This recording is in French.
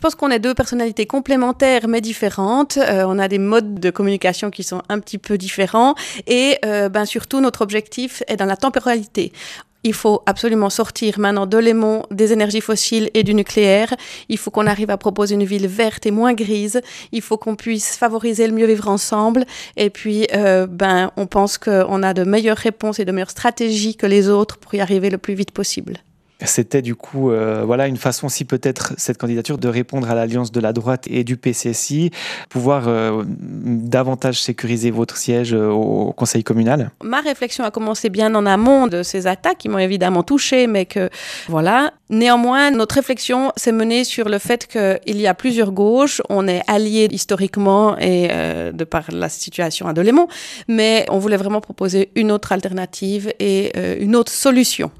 pense qu'on est deux personnalités complémentaires mais différentes. On a des modes de communication qui sont un petit peu différents et surtout notre objectif est dans la temporalité. Il faut absolument sortir maintenant de l'aimant, des énergies fossiles et du nucléaire. Il faut qu'on arrive à proposer une ville verte et moins grise. Il faut qu'on puisse favoriser le mieux vivre ensemble. Et puis, on pense qu'on a de meilleures réponses et de meilleures stratégies que les autres pour y arriver le plus vite possible. C'était du coup une façon aussi peut-être cette candidature de répondre à l'alliance de la droite et du PCSI, pouvoir davantage sécuriser votre siège au conseil communal. Ma réflexion a commencé bien en amont de ces attaques qui m'ont évidemment touchée, mais que voilà. Néanmoins, notre réflexion s'est menée sur le fait qu'il y a plusieurs gauches. On est alliés historiquement et de par la situation à Delémont, mais on voulait vraiment proposer une autre alternative et une autre solution.